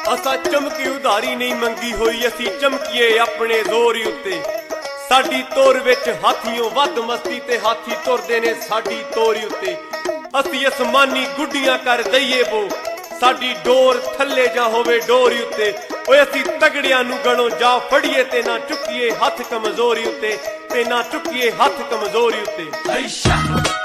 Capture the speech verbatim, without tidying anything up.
असा चमकी उधारी नहीं मंगी होई, असी चमकीए अपने जोर उत्ते। साडी तोर विच हाथियों वध मस्ती ते हाथी तुरदे ने साडी तोर उत्ते। असी असमानी गुड्डियां कर दईए बो, साडी डोर थल्ले जा होवे डोर उत्ते। ओए असी तगड़ियां नू गणो जा फड़िए ते ना चुकिए हथ कमजोरी उत्ते, ते ना चुकिए हथ कमजोरी उत्ते।